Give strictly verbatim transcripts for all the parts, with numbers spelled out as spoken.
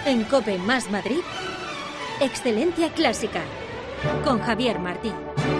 En COPE más Madrid, Excelencia Clásica, con Javier Martín.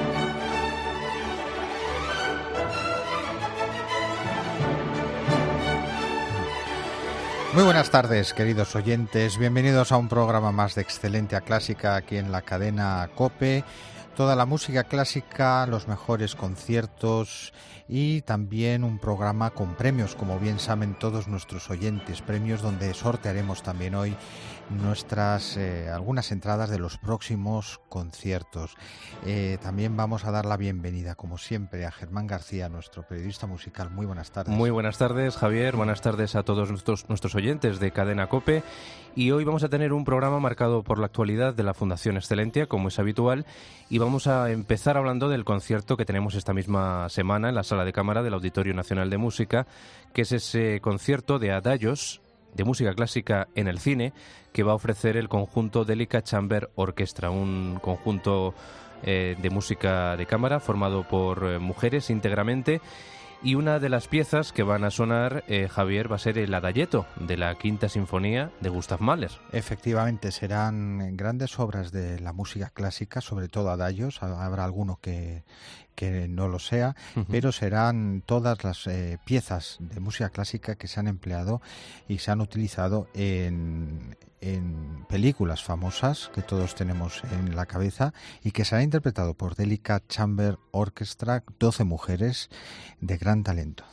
Muy buenas tardes, queridos oyentes. Bienvenidos a un programa más de Excelencia Clásica aquí en la cadena COPE. Toda la música clásica, los mejores conciertos y también un programa con premios, como bien saben todos nuestros oyentes. Premios donde sortearemos también hoy nuestras eh, algunas entradas de los próximos conciertos. Eh, también vamos a dar la bienvenida, como siempre, a Germán García, nuestro periodista musical. Muy buenas tardes. Muy buenas tardes, Javier. Buenas tardes a todos nuestros, nuestros oyentes de Cadena COPE. Y hoy vamos a tener un programa marcado por la actualidad de la Fundación Excelentia, como es habitual, y vamos a empezar hablando del concierto que tenemos esta misma semana en la Sala de Cámara del Auditorio Nacional de Música, que es ese concierto de adagios de música clásica en el cine que va a ofrecer el conjunto Delica Chamber Orchestra, un conjunto eh, de música de cámara formado por eh, mujeres íntegramente. Y una de las piezas que van a sonar, eh, Javier, va a ser el Adagietto de la Quinta Sinfonía de Gustav Mahler. Efectivamente, serán grandes obras de la música clásica, sobre todo adagios. Habrá alguno que, que no lo sea, uh-huh. pero serán todas las eh, piezas de música clásica que se han empleado y se han utilizado en... en películas famosas que todos tenemos en la cabeza y que será interpretado por Delica Chamber Orchestra, doce mujeres de gran talento.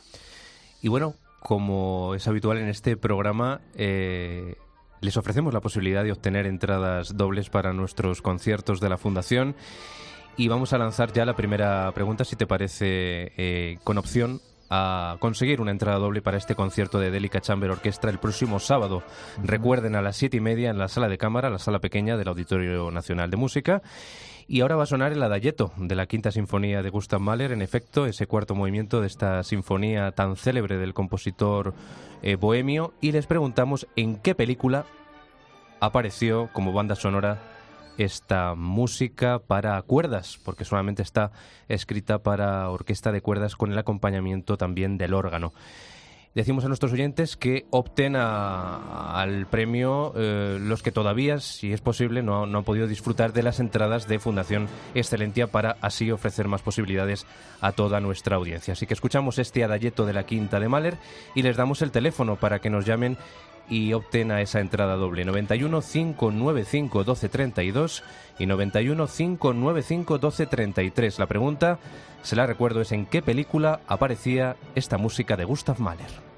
Y bueno, como es habitual en este programa, eh, les ofrecemos la posibilidad de obtener entradas dobles para nuestros conciertos de la Fundación y vamos a lanzar ya la primera pregunta, si te parece, eh, con opción a conseguir una entrada doble para este concierto de Delica Chamber Orchestra el próximo sábado. Uh-huh. Recuerden, a las siete y media en la sala de cámara, la sala pequeña del Auditorio Nacional de Música. Y ahora va a sonar el Adagietto de la Quinta Sinfonía de Gustav Mahler, en efecto, ese cuarto movimiento de esta sinfonía tan célebre del compositor eh, bohemio. Y les preguntamos en qué película apareció como banda sonora esta música para cuerdas, porque solamente está escrita para orquesta de cuerdas con el acompañamiento también del órgano. Decimos a nuestros oyentes que opten a, al premio eh, los que todavía, si es posible, no, no han podido disfrutar de las entradas de Fundación Excelentia para así ofrecer más posibilidades a toda nuestra audiencia. Así que escuchamos este Adagietto de la Quinta de Mahler y les damos el teléfono para que nos llamen y obten a esa entrada doble. noventa y uno, cinco nueve cinco, doce treinta y dos y noventa y uno, cinco nueve cinco, doce treinta y tres. La pregunta, se la recuerdo, es en qué película aparecía esta música de Gustav Mahler.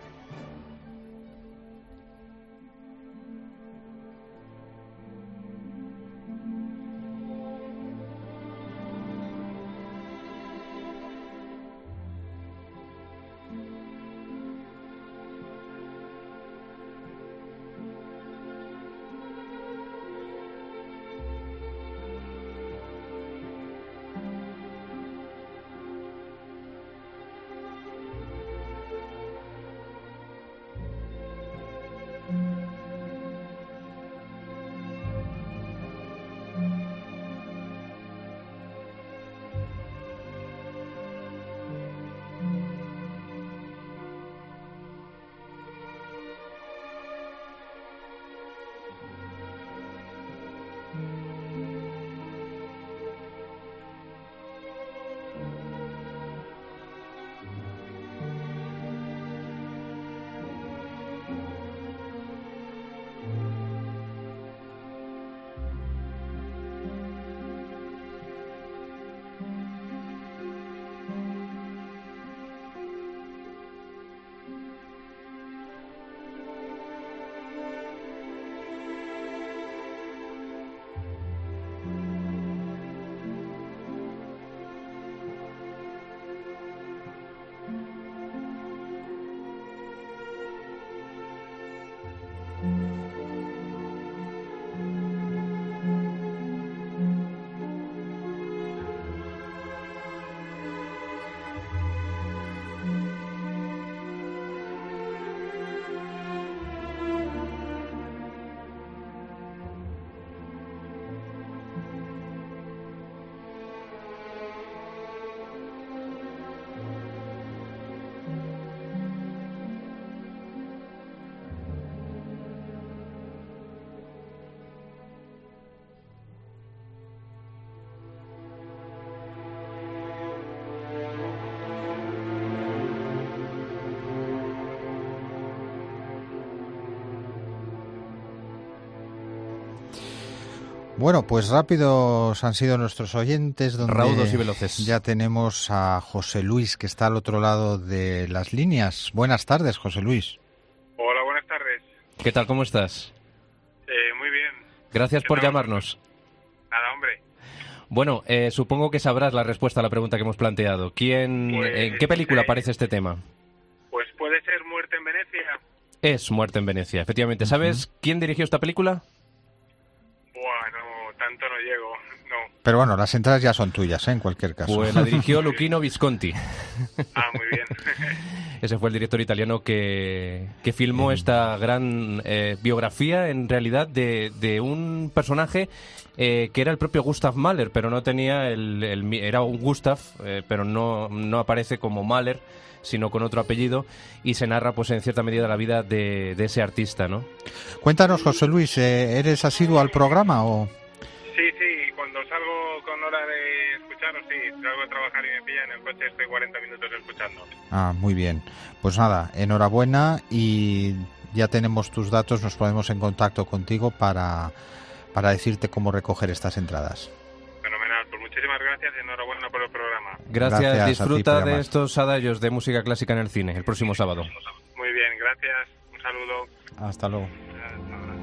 Bueno, pues rápidos han sido nuestros oyentes, donde raudos y veloces. Ya tenemos a José Luis, que está al otro lado de las líneas. Buenas tardes, José Luis. Hola, buenas tardes. ¿Qué tal? ¿Cómo estás? Eh, muy bien. Gracias por llamarnos. Nada, hombre. Bueno, eh, supongo que sabrás la respuesta a la pregunta que hemos planteado. ¿Quién, Pues, ¿En qué película eh, aparece este tema? Pues puede ser Muerte en Venecia. Es Muerte en Venecia, efectivamente. ¿Sabes uh-huh. quién dirigió esta película? Bueno, tanto no llego, no. Pero bueno, las entradas ya son tuyas, ¿eh? En cualquier caso. Pues la dirigió Luchino Visconti. Ah, muy bien. Ese fue el director italiano que, que filmó esta gran eh, biografía, en realidad, de, de un personaje eh, que era el propio Gustav Mahler, pero no tenía el... el era un Gustav, eh, pero no, no aparece como Mahler, sino con otro apellido, y se narra, pues en cierta medida, la vida de, de ese artista, ¿no? Cuéntanos, José Luis, ¿eres asiduo al programa o...? Sí, sí, cuando salgo con hora de escucharos, sí, salgo a trabajar y me pillan en el coche, estoy cuarenta minutos escuchando. Ah, muy bien. Pues nada, enhorabuena, y ya tenemos tus datos, nos ponemos en contacto contigo para, para decirte cómo recoger estas entradas. Fenomenal, pues muchísimas gracias y enhorabuena por el programa. Gracias, gracias disfruta de estos adagio de música clásica en el cine el próximo sábado. Muy bien, gracias, un saludo. Hasta luego. Hasta ahora.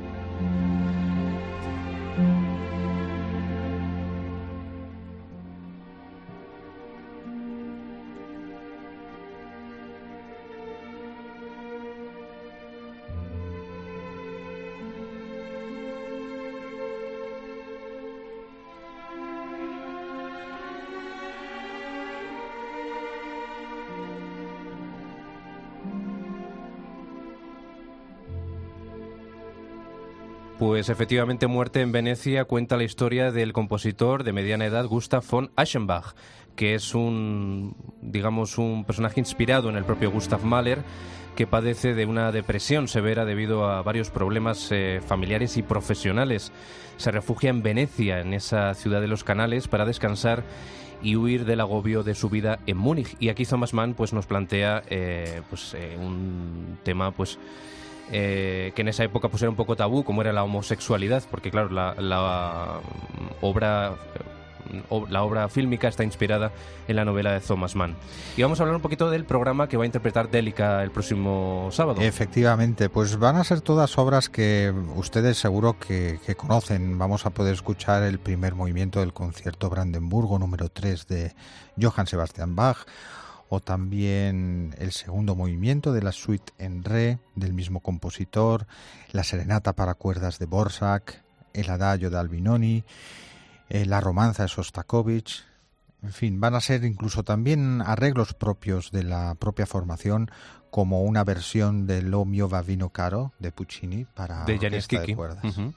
Pues efectivamente, Muerte en Venecia cuenta la historia del compositor de mediana edad Gustav von Eichenbach, que es un, digamos, un personaje inspirado en el propio Gustav Mahler, que padece de una depresión severa debido a varios problemas eh, familiares y profesionales. Se refugia en Venecia, en esa ciudad de los canales, para descansar y huir del agobio de su vida en Múnich. Y aquí Thomas Mann pues nos plantea eh, pues eh, un tema pues Eh, que en esa época pues era un poco tabú, como era la homosexualidad, porque claro, la, la obra la obra fílmica está inspirada en la novela de Thomas Mann. Y vamos a hablar un poquito del programa que va a interpretar Délica el próximo sábado. Efectivamente, pues van a ser todas obras que ustedes seguro que, que conocen. Vamos a poder escuchar el primer movimiento del concierto Brandenburgo número tres de Johann Sebastian Bach, o también el segundo movimiento de la suite en re del mismo compositor, la serenata para cuerdas de Dvořák, el adagio de Albinoni, eh, la romanza de Sostakovich. En fin, van a ser incluso también arreglos propios de la propia formación, como una versión de Lo mio va vino caro de Puccini para de orquesta de cuerdas. Uh-huh.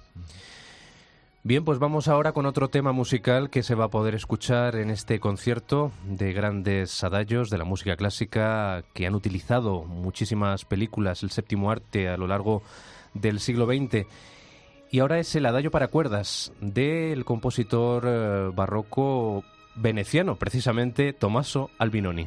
Bien, pues vamos ahora con otro tema musical que se va a poder escuchar en este concierto de grandes adagios de la música clásica que han utilizado muchísimas películas, el séptimo arte, a lo largo del siglo veinte. Y ahora es el adagio para cuerdas del compositor eh, barroco veneciano, precisamente Tommaso Albinoni.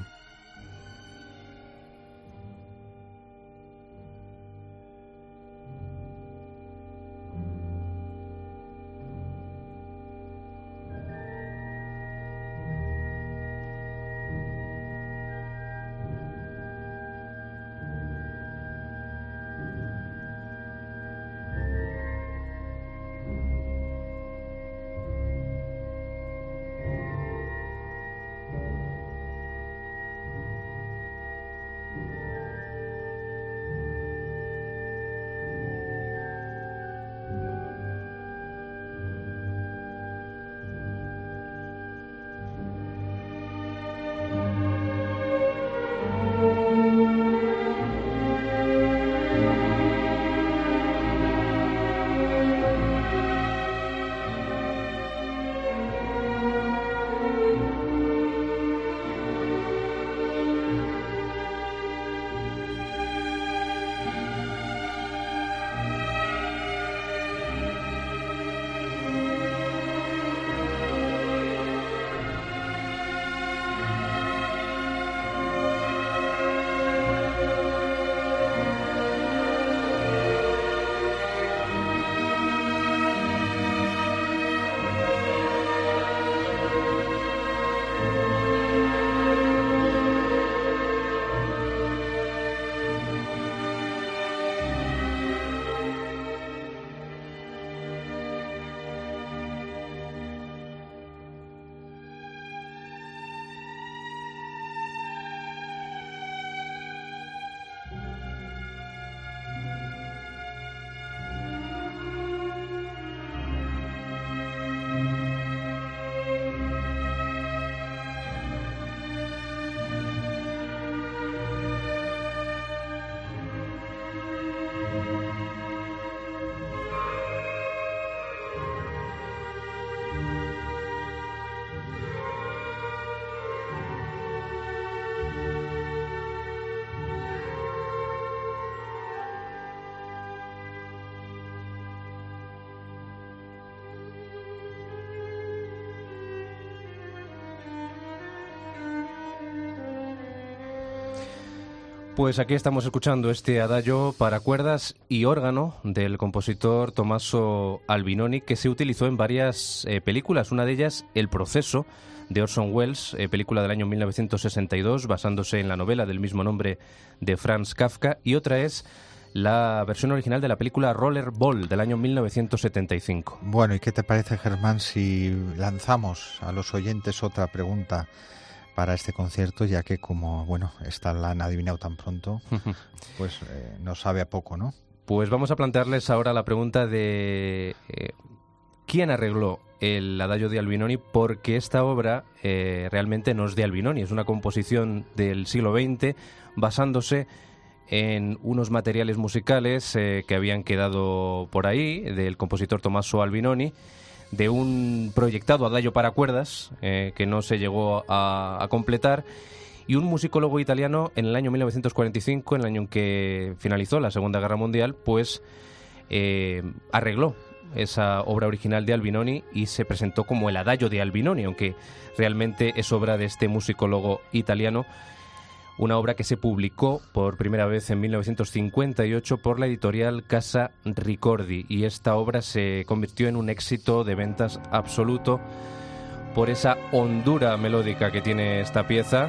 Pues aquí estamos escuchando este adagio para cuerdas y órgano del compositor Tommaso Albinoni, que se utilizó en varias eh, películas. Una de ellas, El proceso, de Orson Welles, eh, película del año mil novecientos sesenta y dos, basándose en la novela del mismo nombre de Franz Kafka. Y otra es la versión original de la película Rollerball, del año mil novecientos setenta y cinco. Bueno, ¿y qué te parece, Germán, si lanzamos a los oyentes otra pregunta para este concierto, ya que como, bueno, esta la han adivinado tan pronto, pues eh, no sabe a poco, ¿no? Pues vamos a plantearles ahora la pregunta de eh, ¿quién arregló el adagio de Albinoni? Porque esta obra eh, realmente no es de Albinoni, es una composición del siglo veinte basándose en unos materiales musicales eh, que habían quedado por ahí del compositor Tommaso Albinoni, de un proyectado adagio para cuerdas eh, que no se llegó a, a completar, y un musicólogo italiano en el año mil novecientos cuarenta y cinco, en el año en que finalizó la Segunda Guerra Mundial, pues eh, arregló esa obra original de Albinoni y se presentó como el adagio de Albinoni, aunque realmente es obra de este musicólogo italiano. Una obra que se publicó por primera vez en mil novecientos cincuenta y ocho por la editorial Casa Ricordi, y esta obra se convirtió en un éxito de ventas absoluto por esa hondura melódica que tiene esta pieza.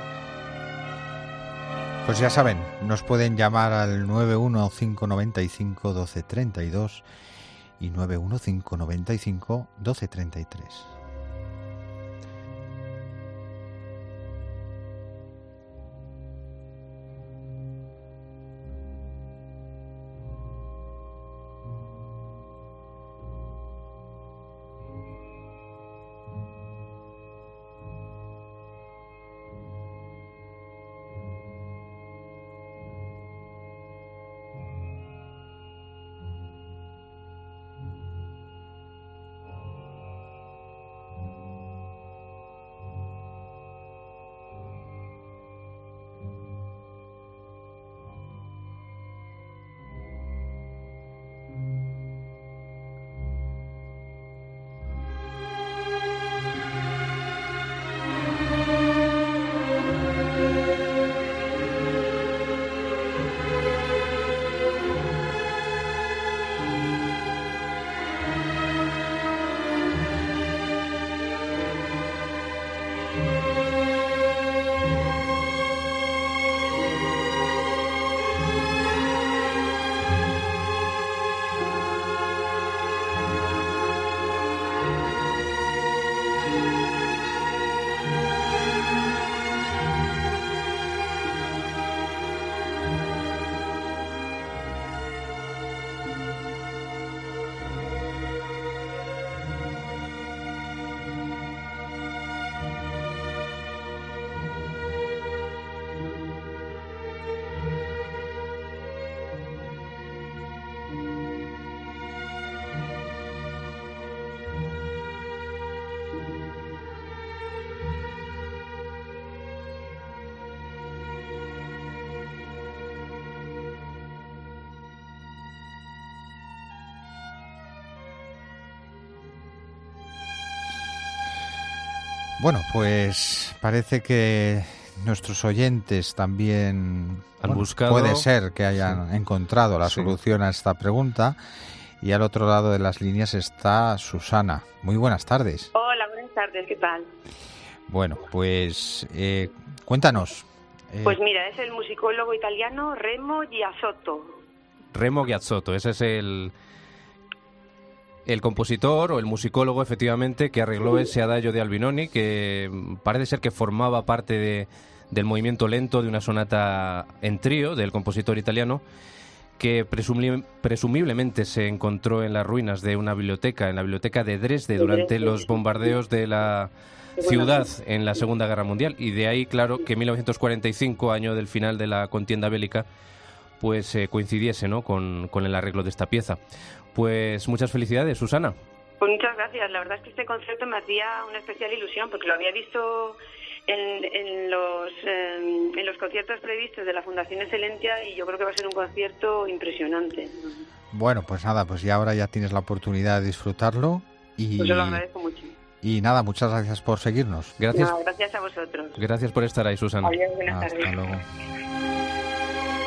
Pues ya saben, nos pueden llamar al nueve uno cinco nueve cinco uno dos tres dos y nueve uno cinco nueve cinco uno dos tres tres. Bueno, pues parece que nuestros oyentes también han bueno, buscado. Puede ser que hayan sí. encontrado la sí. solución a esta pregunta. Y al otro lado de las líneas está Susana. Muy buenas tardes. Hola, buenas tardes, ¿qué tal? Bueno, pues eh, cuéntanos. Eh, Pues mira, es el musicólogo italiano Remo Giazzotto. Remo Giazzotto, ese es el, el compositor o el musicólogo, efectivamente, que arregló ese adagio de Albinoni, que parece ser que formaba parte de, del movimiento lento de una sonata en trío del compositor italiano, que presumli- presumiblemente se encontró en las ruinas de una biblioteca, en la biblioteca de Dresde, durante los bombardeos de la ciudad en la Segunda Guerra Mundial. Y de ahí, claro, que en mil novecientos cuarenta y cinco, año del final de la contienda bélica, pues eh, coincidiese, ¿no?, con, con el arreglo de esta pieza. Pues muchas felicidades, Susana. Pues muchas gracias. La verdad es que este concierto me hacía una especial ilusión porque lo había visto en, en, los, eh, en los conciertos previstos de la Fundación Excelentia y yo creo que va a ser un concierto impresionante. Bueno, pues nada, pues ya ahora ya tienes la oportunidad de disfrutarlo y, Pues yo lo agradezco mucho. y nada, muchas gracias por seguirnos. Gracias, No, gracias a vosotros. gracias por estar ahí, Susana. Adiós, buenas Hasta tardes. luego.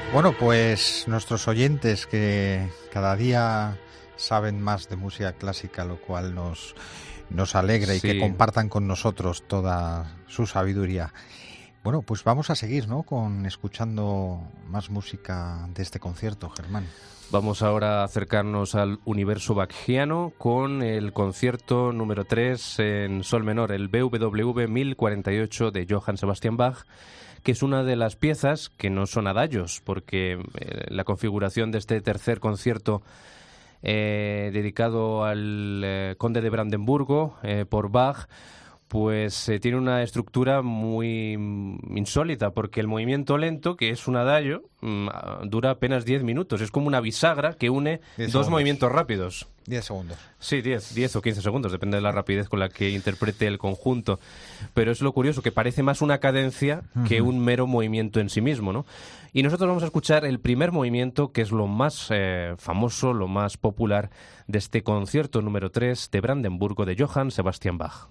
Bueno, pues nuestros oyentes que cada día saben más de música clásica, lo cual nos, nos alegra y Sí. que compartan con nosotros toda su sabiduría. Bueno, pues vamos a seguir, ¿no?, con escuchando más música de este concierto, Germán. Vamos ahora a acercarnos al universo bachgiano con el concierto número tres en sol menor, el B W V mil cuarenta y ocho de Johann Sebastian Bach, que es una de las piezas que no son adagios, porque eh, la configuración de este tercer concierto eh, dedicado al eh, conde de Brandenburgo eh, por Bach, pues eh, tiene una estructura muy mm, insólita, porque el movimiento lento, que es un adagio, mm, dura apenas diez minutos. Es como una bisagra que une Diez dos segundos. movimientos rápidos. Diez segundos. Sí, diez, diez o quince segundos, depende de la rapidez con la que interprete el conjunto. Pero es lo curioso, que parece más una cadencia que un mero movimiento en sí mismo, ¿no? Y nosotros vamos a escuchar el primer movimiento, que es lo más eh, famoso, lo más popular de este concierto número tres de Brandenburgo de Johann Sebastian Bach.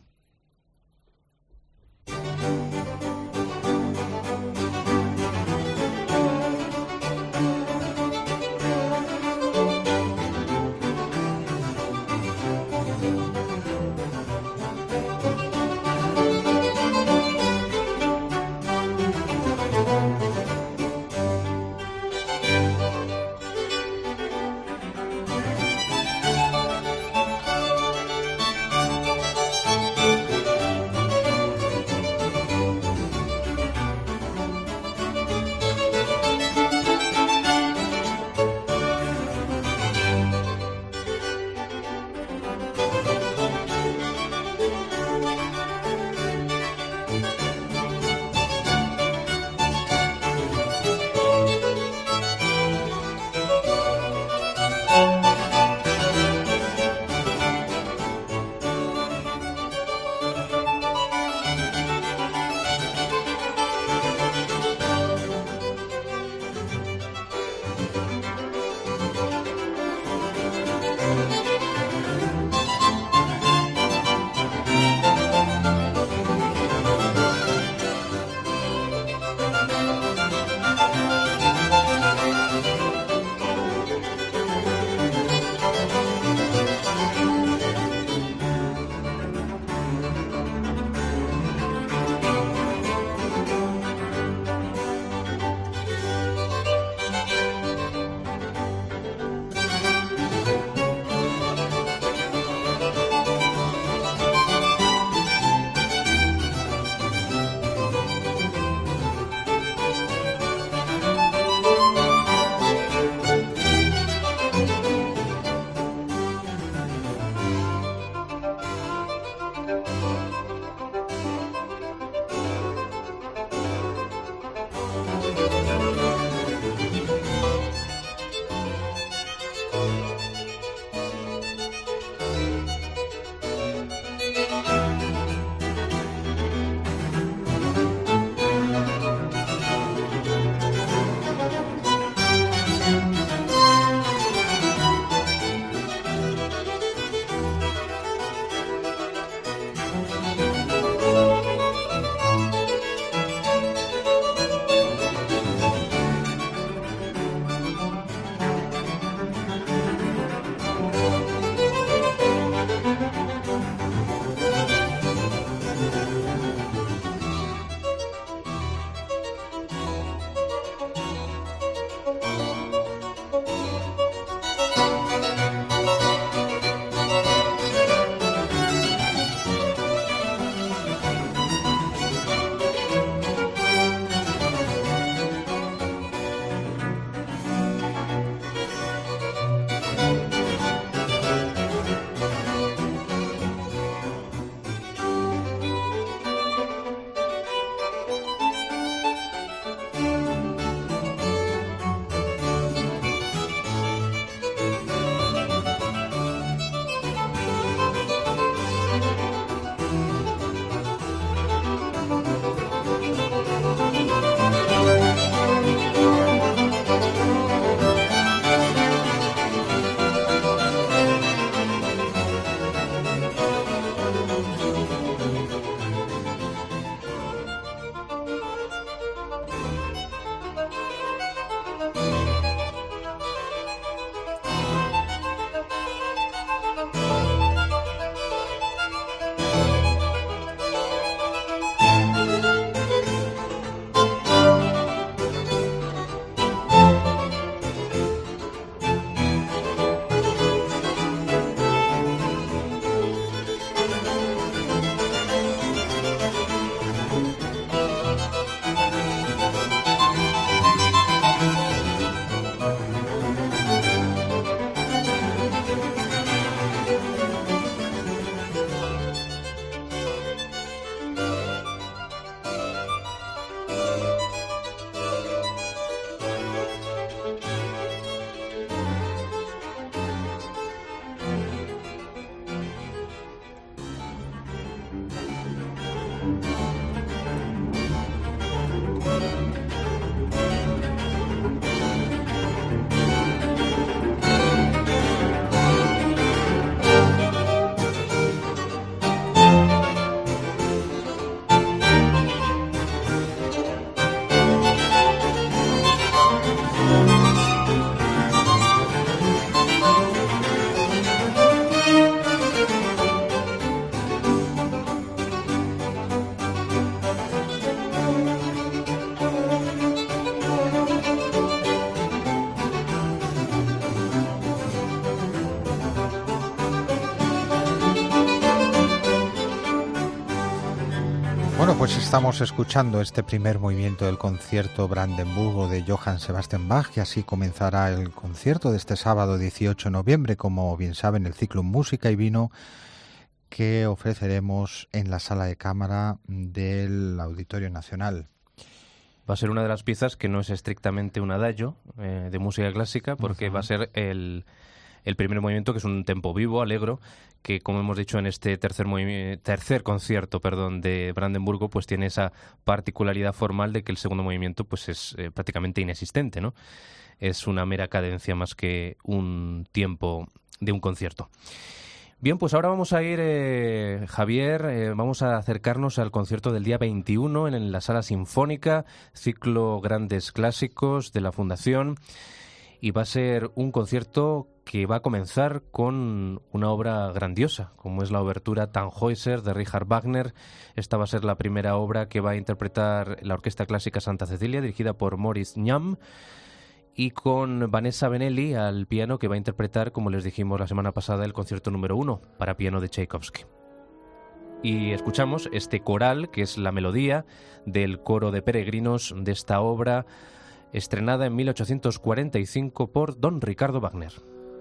Bueno, pues estamos escuchando este primer movimiento del concierto Brandenburgo de Johann Sebastian Bach, y así comenzará el concierto de este sábado dieciocho de noviembre, como bien saben, el ciclo Música y Vino que ofreceremos en la sala de cámara del Auditorio Nacional. Va a ser una de las piezas que no es estrictamente un adagio eh, de música clásica, porque uh-huh. va a ser el, el primer movimiento, que es un tempo vivo, alegro, que, como hemos dicho en este tercer movi- tercer concierto perdón, de Brandenburgo, pues tiene esa particularidad formal de que el segundo movimiento pues es eh, prácticamente inexistente, ¿no? Es una mera cadencia más que un tiempo de un concierto. Bien, pues ahora vamos a ir, eh, Javier, eh, vamos a acercarnos al concierto del día veintiuno en, en la Sala Sinfónica, ciclo Grandes Clásicos de la Fundación, y va a ser un concierto que va a comenzar con una obra grandiosa, como es la obertura Tannhäuser de Richard Wagner. Esta va a ser la primera obra que va a interpretar la Orquesta Clásica Santa Cecilia, dirigida por Moritz Njam, y con Vanessa Benelli al piano, que va a interpretar, como les dijimos la semana pasada, el concierto número uno para piano de Tchaikovsky. Y escuchamos este coral, que es la melodía del coro de peregrinos de esta obra, estrenada en mil ochocientos cuarenta y cinco por don Ricardo Wagner.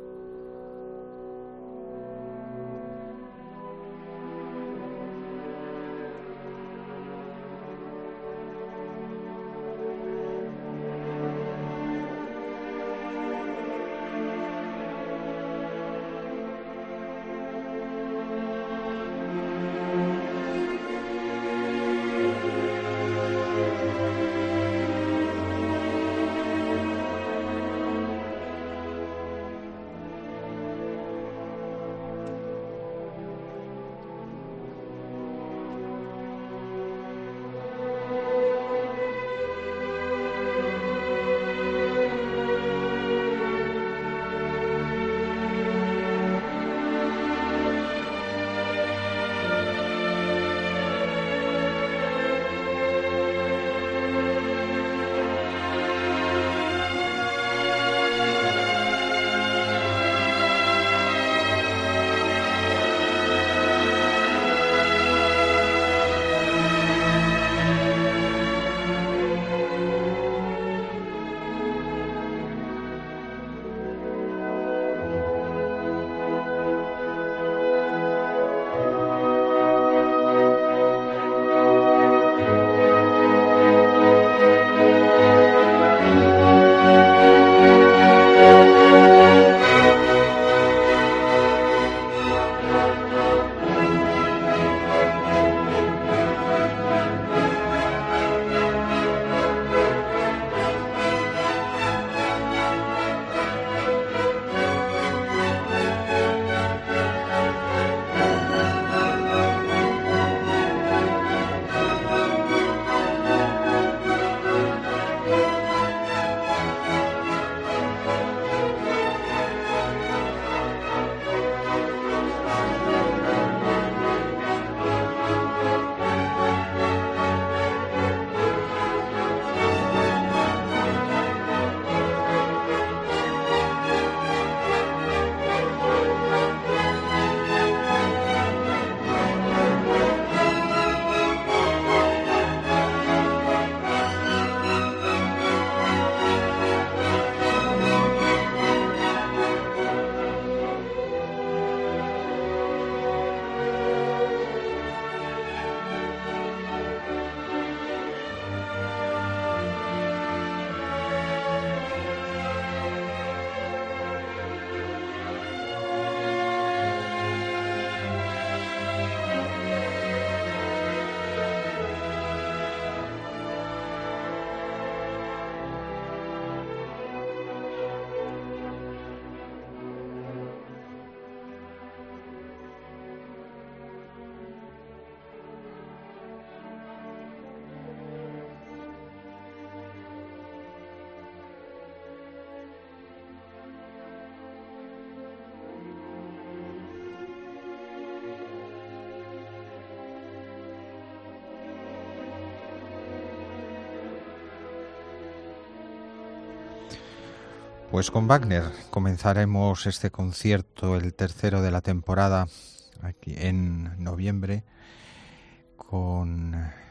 Pues con Wagner comenzaremos este concierto, el tercero de la temporada, aquí en noviembre, con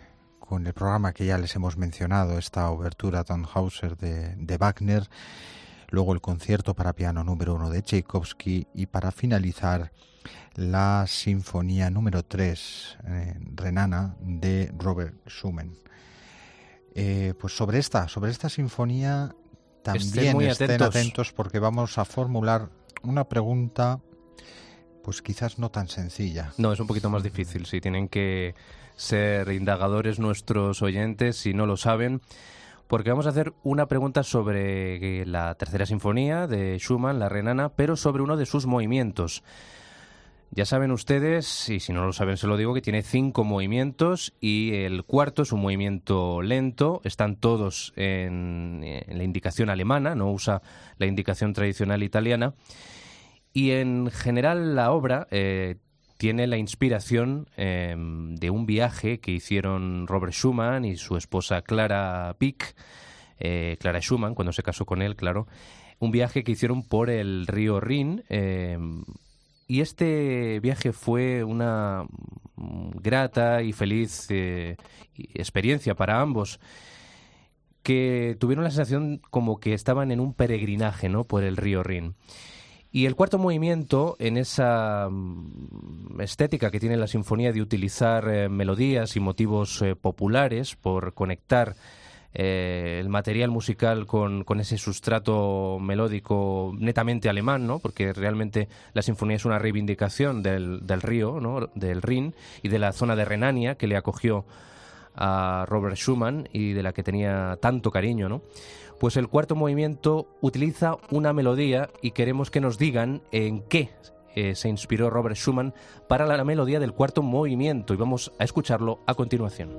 con el programa que ya les hemos mencionado, esta obertura Tannhäuser de, de Wagner, luego el concierto para piano número uno de Tchaikovsky y para finalizar la sinfonía número tres, eh, renana, de Robert Schumann. Eh, pues sobre esta, sobre esta sinfonía también estén, muy estén atentos. atentos porque vamos a formular una pregunta pues quizás no tan sencilla. No, es un poquito más difícil, sí, tienen que ser indagadores nuestros oyentes si no lo saben, porque vamos a hacer una pregunta sobre la tercera sinfonía de Schumann, la renana, pero sobre uno de sus movimientos. Ya saben ustedes, y si no lo saben se lo digo, que tiene cinco movimientos y el cuarto es un movimiento lento. Están todos en, en la indicación alemana, no usa la indicación tradicional italiana. Y en general la obra eh, tiene la inspiración eh, de un viaje que hicieron Robert Schumann y su esposa Clara Wieck, eh, Clara Schumann, cuando se casó con él, claro. Un viaje que hicieron por el río Rin. Eh, y este viaje fue una grata y feliz eh, experiencia para ambos, que tuvieron la sensación como que estaban en un peregrinaje, ¿no?, por el río Rin. Y el cuarto movimiento, en esa estética que tiene la sinfonía de utilizar eh, melodías y motivos eh, populares por conectar eh, el material musical con, con ese sustrato melódico netamente alemán, ¿no?, porque realmente la sinfonía es una reivindicación del, del río, ¿no?, del Rin y de la zona de Renania que le acogió a Robert Schumann y de la que tenía tanto cariño, ¿no? Pues el cuarto movimiento utiliza una melodía y queremos que nos digan en qué eh, se inspiró Robert Schumann para la, la melodía del cuarto movimiento, y vamos a escucharlo a continuación.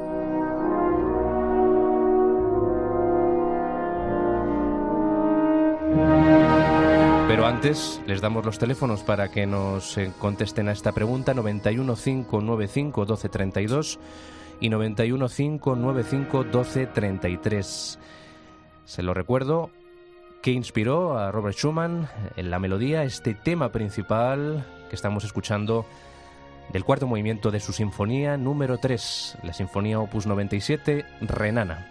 Pero antes les damos los teléfonos para que nos eh, contesten a esta pregunta: noventa y uno, cinco noventa y cinco, doce treinta y dos y noventa y uno, cinco noventa y cinco, doce treinta y tres. Se lo recuerdo, ¿qué inspiró a Robert Schumann en la melodía, este tema principal que estamos escuchando del cuarto movimiento de su sinfonía número tres, la sinfonía opus noventa y siete, Renana?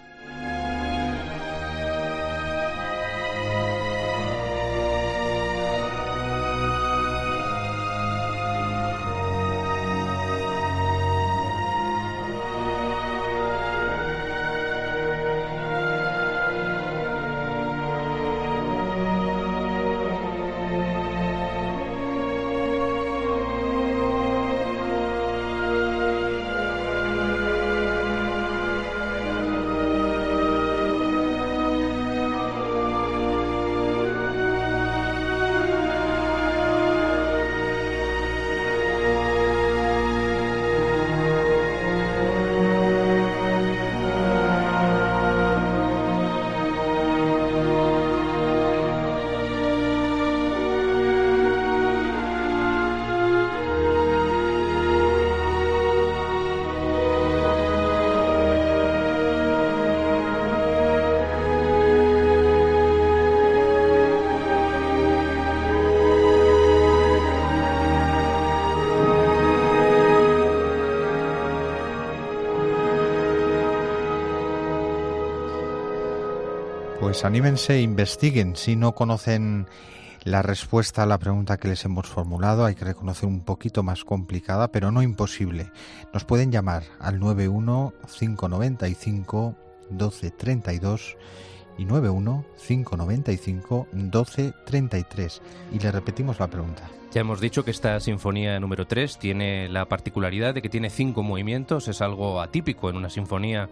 Pues anímense, investiguen. Si no conocen la respuesta a la pregunta que les hemos formulado, hay que reconocer un poquito más complicada, pero no imposible. Nos pueden llamar al nueve uno, cinco noventa y cinco, doce treinta y dos y nueve uno, cinco noventa y cinco, doce treinta y tres. Y le repetimos la pregunta. Ya hemos dicho que esta sinfonía número tres tiene la particularidad de que tiene cinco movimientos. Es algo atípico en una sinfonía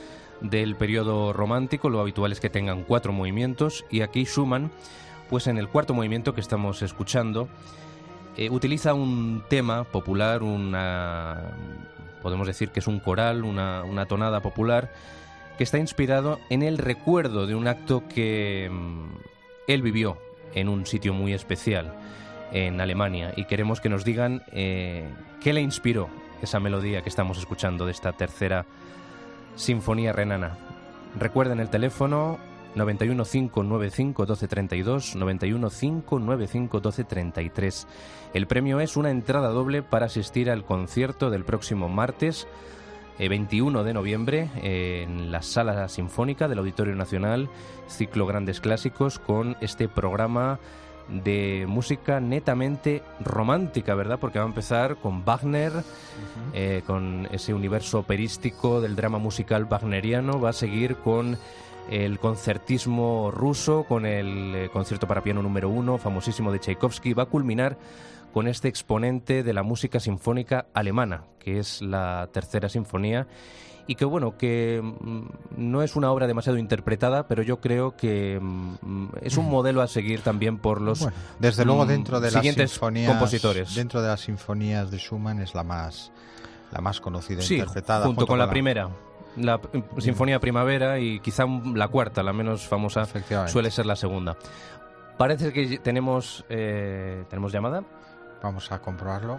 del periodo romántico. Lo habitual es que tengan cuatro movimientos, y aquí Schumann, pues en el cuarto movimiento que estamos escuchando, eh, utiliza un tema popular, una, podemos decir que es un coral, una, una tonada popular, que está inspirado en el recuerdo de un acto que mmm, él vivió en un sitio muy especial en Alemania, y queremos que nos digan eh, qué le inspiró esa melodía que estamos escuchando de esta tercera sinfonía renana. Recuerden el teléfono noventa y uno, cinco noventa y cinco, doce treinta y dos, noventa y uno, cinco noventa y cinco, doce treinta y tres. El premio es una entrada doble para asistir al concierto del próximo martes eh, veintiuno de noviembre eh, en la Sala Sinfónica del Auditorio Nacional, ciclo Grandes Clásicos, con este programa de música netamente romántica, ¿verdad? Porque va a empezar con Wagner, uh-huh. eh, con ese universo operístico del drama musical wagneriano, va a seguir con el concertismo ruso, con el eh, concierto para piano número uno, famosísimo de Tchaikovsky, va a culminar con este exponente de la música sinfónica alemana, que es la Tercera Sinfonía, y que bueno, que mm, no es una obra demasiado interpretada, pero yo creo que mm, es un modelo a seguir también por los bueno, desde mm, luego dentro de siguientes las sinfonías, compositores. Dentro de las sinfonías de Schumann es la más la más conocida, sí, interpretada junto, junto con, con la, la primera, la mm. Sinfonía Primavera, y quizá la cuarta, la menos famosa, suele ser la segunda. Parece que tenemos eh, tenemos llamada. Vamos a comprobarlo.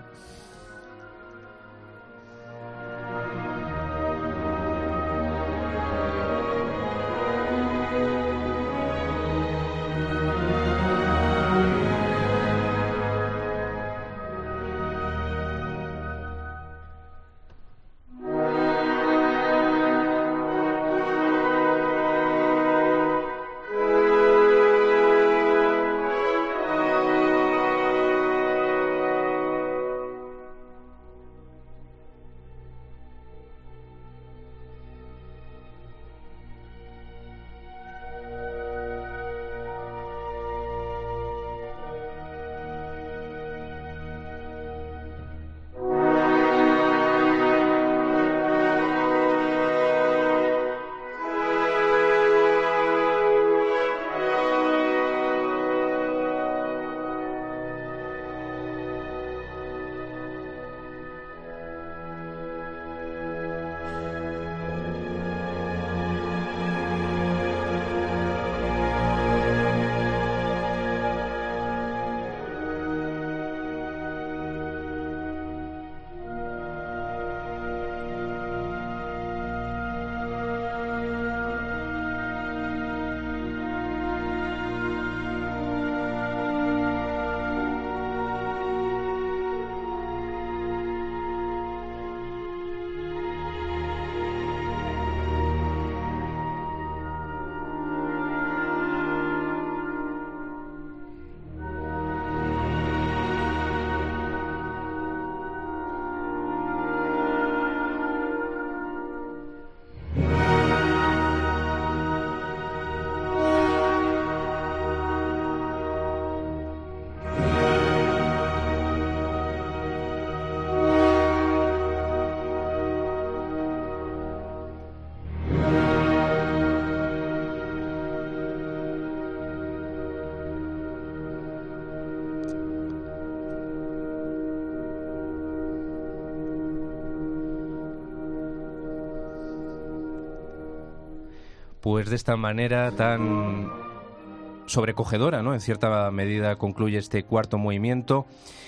Pues de esta manera tan sobrecogedora, ¿no? En cierta medida concluye este cuarto movimiento,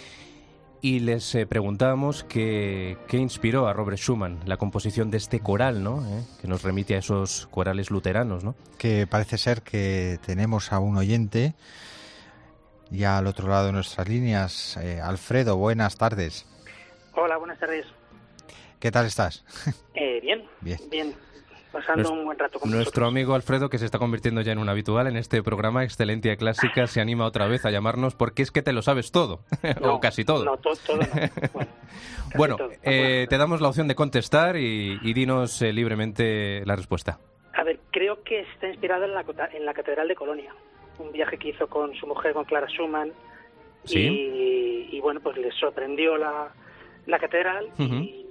y les eh, preguntamos qué, qué inspiró a Robert Schumann la composición de este coral, ¿no? ¿Eh? Que nos remite a esos corales luteranos, ¿no? Que parece ser que tenemos a un oyente ya al otro lado de nuestras líneas. Eh, Alfredo, buenas tardes. Hola, buenas tardes. ¿Qué tal estás? Eh, bien, bien, bien. Pasando Nuestro, un buen rato con Nuestro vosotros. amigo Alfredo, que se está convirtiendo ya en un habitual en este programa Excelentia Clásica, se anima otra vez a llamarnos porque es que te lo sabes todo, No, o casi todo. No, to, todo no. Bueno, bueno todo. eh, te damos la opción de contestar y, y dinos eh, libremente la respuesta. A ver, creo que está inspirado en la, en la Catedral de Colonia, un viaje que hizo con su mujer, con Clara Schumann, ¿Sí? y, y bueno, pues les sorprendió la, la catedral. Uh-huh. y,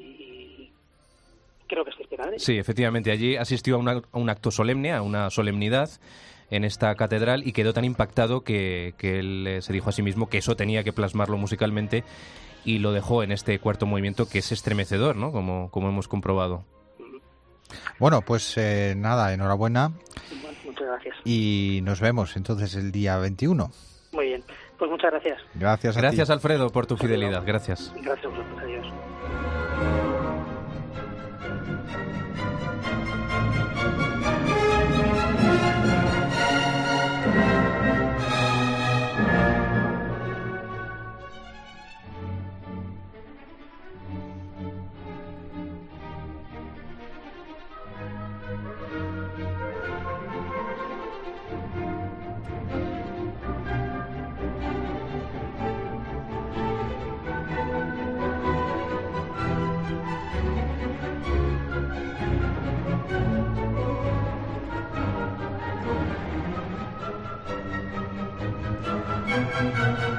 Creo que es inspirado. Sí, efectivamente. Allí asistió a, una, a un acto solemne, a una solemnidad en esta catedral, y quedó tan impactado que, que él eh, se dijo a sí mismo que eso tenía que plasmarlo musicalmente, y lo dejó en este cuarto movimiento, que es estremecedor, ¿no? Como, como hemos comprobado. Bueno, pues eh, nada, enhorabuena. Bueno, muchas gracias. Y nos vemos entonces el día veintiuno. Muy bien. Pues muchas gracias. Gracias a Gracias, ti. Alfredo, por tu fidelidad. Gracias. Gracias a vosotros. Adiós.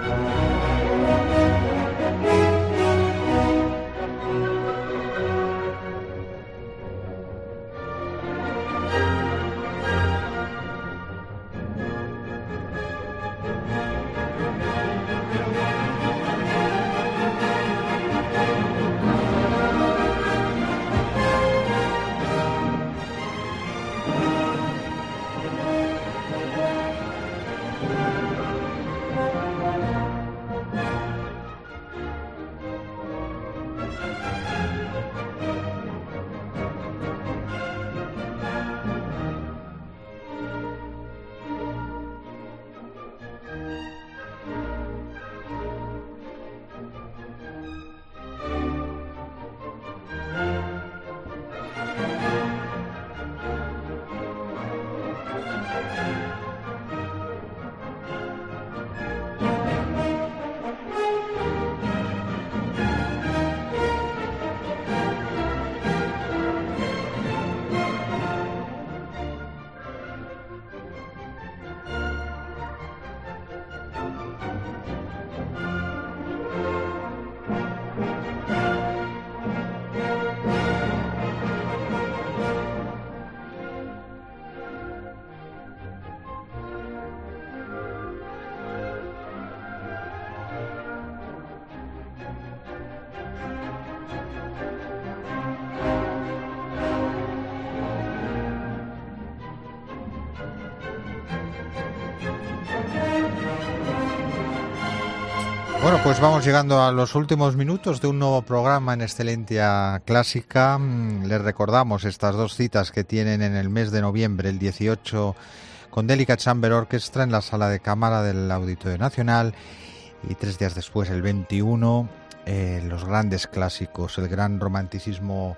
Bueno, pues vamos llegando a los últimos minutos de un nuevo programa en Excelentia Clásica. Les recordamos estas dos citas que tienen en el mes de noviembre, el dieciocho con Delicate Chamber Orchestra en la Sala de Cámara del Auditorio Nacional, y tres días después, el veintiuno, eh, los grandes clásicos, el gran romanticismo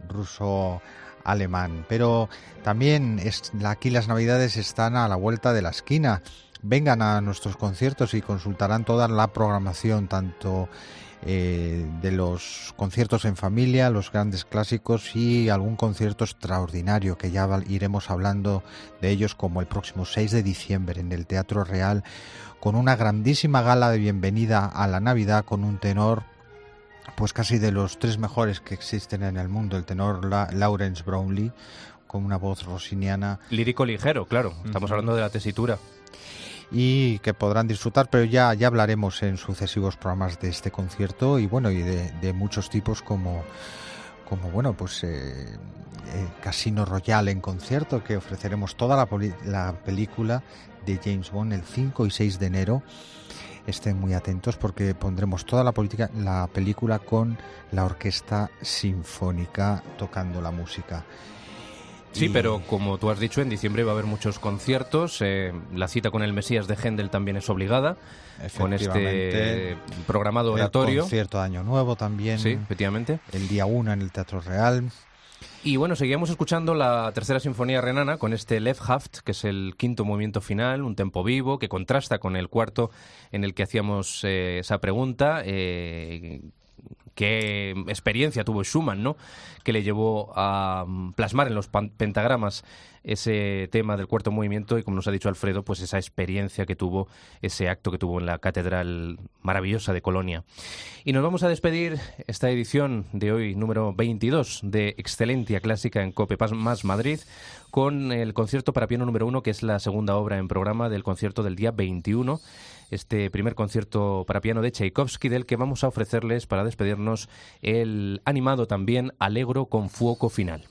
ruso-alemán. Pero también es, aquí las Navidades están a la vuelta de la esquina. Vengan a nuestros conciertos y consultarán toda la programación, tanto eh, de los conciertos en familia, los grandes clásicos y algún concierto extraordinario que ya iremos hablando de ellos, como el próximo seis de diciembre en el Teatro Real, con una grandísima gala de bienvenida a la Navidad con un tenor pues casi de los tres mejores que existen en el mundo, el tenor La- Lawrence Brownlee, con una voz rossiniana. Lírico ligero, claro, estamos uh-huh. hablando de la tesitura. Y que podrán disfrutar, pero ya, ya hablaremos en sucesivos programas de este concierto y bueno, y de, de muchos tipos como, como bueno, pues eh, eh, Casino Royale en concierto, que ofreceremos toda la, poli- la película de James Bond el cinco y seis de enero. Estén muy atentos porque pondremos toda la, política, la película con la orquesta sinfónica tocando la música. Sí, pero como tú has dicho, en diciembre va a haber muchos conciertos. Eh, la cita con el Mesías de Händel también es obligada, con este programado oratorio. El concierto de Año Nuevo también. Sí, efectivamente. El día uno en el Teatro Real. Y bueno, seguíamos escuchando la tercera sinfonía renana con este Lebhaft, que es el quinto movimiento final, un tempo vivo, que contrasta con el cuarto en el que hacíamos eh, esa pregunta. Eh, ¿Qué experiencia tuvo Schumann, ¿no?, que le llevó a plasmar en los pentagramas ese tema del cuarto movimiento? Y como nos ha dicho Alfredo, pues esa experiencia que tuvo, ese acto que tuvo en la Catedral maravillosa de Colonia. Y nos vamos a despedir esta edición de hoy, número veintidós, de Excelentia Clásica en COPE más Madrid, con el concierto para piano número uno, que es la segunda obra en programa del concierto del día veintiuno. Este primer concierto para piano de Tchaikovsky, del que vamos a ofrecerles para despedirnos el animado también Allegro con fuoco final.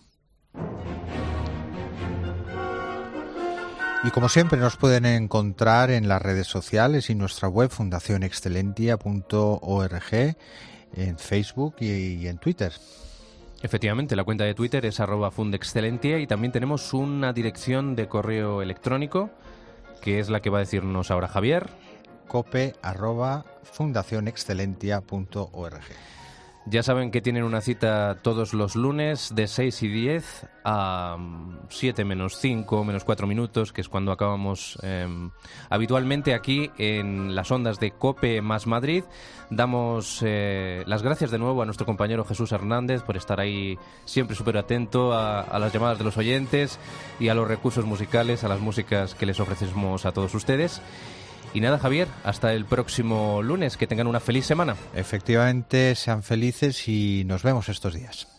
Y como siempre nos pueden encontrar en las redes sociales y nuestra web fundación excelentia punto org, en Facebook y en Twitter. Efectivamente, la cuenta de Twitter es arroba fundexcelentia, y también tenemos una dirección de correo electrónico, que es la que va a decirnos ahora Javier. cope arroba fundación excelentia punto org. Ya saben que tienen una cita todos los lunes de seis y diez a siete menos cinco, menos cuatro minutos, que es cuando acabamos eh, habitualmente aquí en las ondas de COPE más Madrid. Damos eh, las gracias de nuevo a nuestro compañero Jesús Hernández por estar ahí siempre súper atento a, a las llamadas de los oyentes y a los recursos musicales, a las músicas que les ofrecemos a todos ustedes. Y nada, Javier, hasta el próximo lunes. Que tengan una feliz semana. Efectivamente, sean felices y nos vemos estos días.